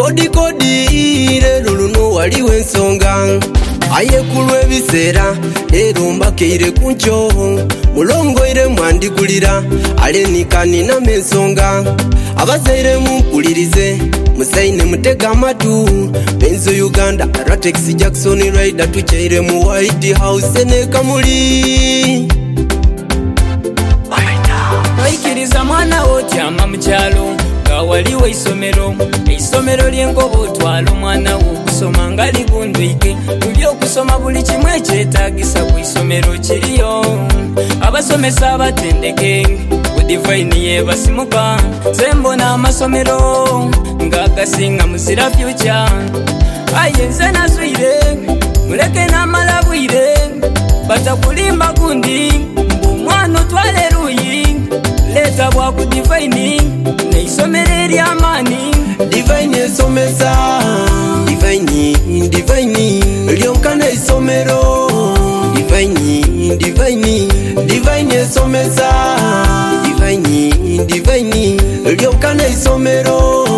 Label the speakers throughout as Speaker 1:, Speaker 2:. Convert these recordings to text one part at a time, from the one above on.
Speaker 1: kodi lero luno waliwo ensonga ayekulwa ebiseera lero mbakeire kuncho mulongoire mwandigulira alenikanina mensonga abazaire mumpulirize musaine mutega amatu benzo Uganda Ratex Jackson Rider tuchaire mu White House nekamuli
Speaker 2: Waikiriza mwana otyama mukyalo nga waliwo isomero lyengobo twalo mwana wo kusoma nga ligundwike tubyo kusoma buli kimwe ekyetaagisa ku isomero kiriyo abasomesa abatendeke ku divine yebasimuka zembona amasomero nga gasinga muzira future ayenze nazwire muleke n'amalabwire batakulimba gundi mwana otwale ruyi leta bwa ku divine ne isomero ery'amaani
Speaker 1: divine esomesa divine lyonkana isomero divine esomesa divine lyonkana isomero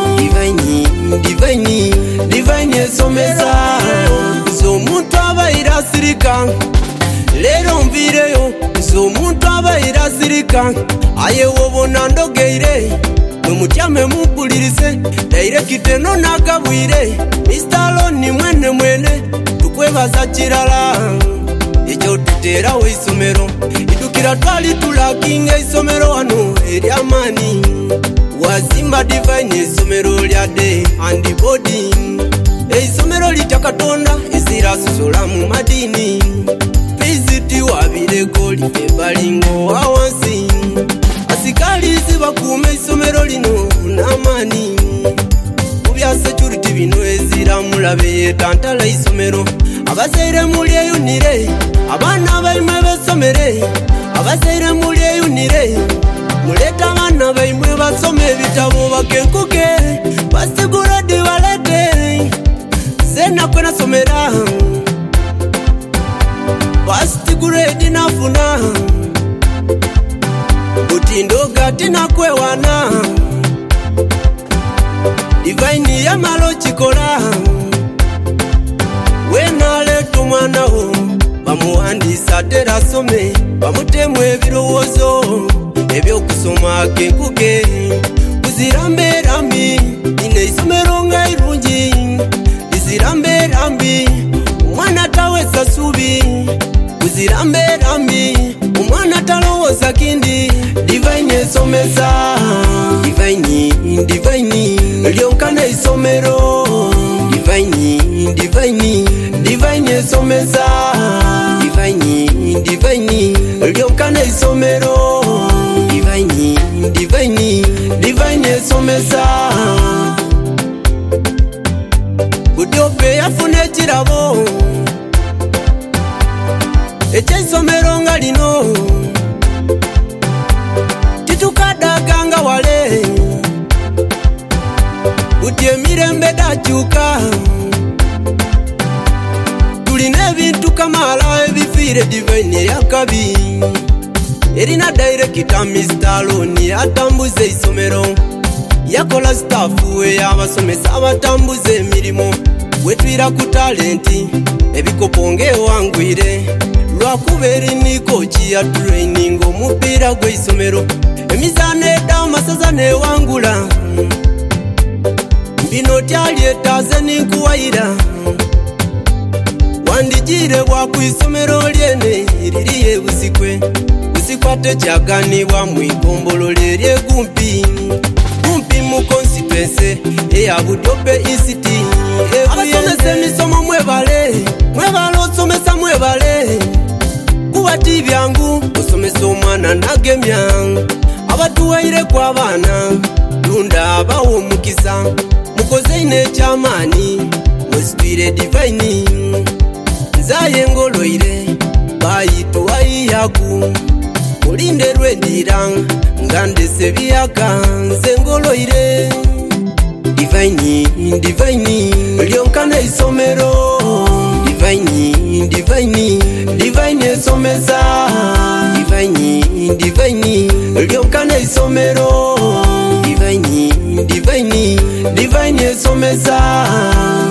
Speaker 1: divine esomesa z'omuntu abaira asirika lero mvireyo z'omuntu abaira asirika ayewobona ndogeire numutyame mumpulirize dairekite nonagabwire Mr. Loni mwene tukwebaza kirala ekyo tuterawo isomero idukira twali tulakinga isomero wano ery'amaani wazimba divine isomero lya day and body isomero litya Katonda ezirasusola mu madini visiti wabireko litebalingo awansi asikali zibakuuma isomero lino n'amaani mu bya security bino eziramulabe yetantala isomero abazaire mulyeyunire abaana baimwe besomere abazaire mulyeyunire muleta abaana baimwe basome ebitabo bakenkuke basiguredi balete zenakwe nasomera basiguredi nafuna utindoga tinakwewana divine yamalo chikola wenaleta omwana wo bamuwandisa terasome bamutemu ebirowoozo ebyokusoma kenkuke kuziramberambi ine isomero nga irungi iziramberambi omwana tawesa subi kuziramberambi omwana talowooza kindi divine esomesa divine lyonkana isomero divine esomesa divine lyonkana isomero divine esomesa budyope yafuna ekirabo eky'isomero nga lino titukadaganga wale buti emirembe dakyuka tulina ebintu kamala ebifiire divine yakabi erina dairekita Mr. Loni atambuze isomero yakola staffu ey'abasomesa abatambuze emirimu wetwira ku talenti ebikopo ng'ewangwire lwakuba eriniko kiya training omupiira gw'isomero emizaano edda amasaza newangula bino tyalyeetaze ninkuwayira wandigire bwa ku isomero lyene eriri ebusikwe busikwa tekyaganibwa mu igombolola eryegumpi mu constituency eya Budyope East abasomesa emisomo mwebale osomesa mwebale kuba tibyangu osomesa omwana nagemya abatuwaire ku abaana lunda abawo omukisa mukoze ine ekyamaani mwesitwire divine nzaye ngoloire bayituwayiyaku mulinde lwendira nga ndese byaka nze ngoloire divine lyonkana isomero divine esomesa divine lyonkana isomero Divine esomesa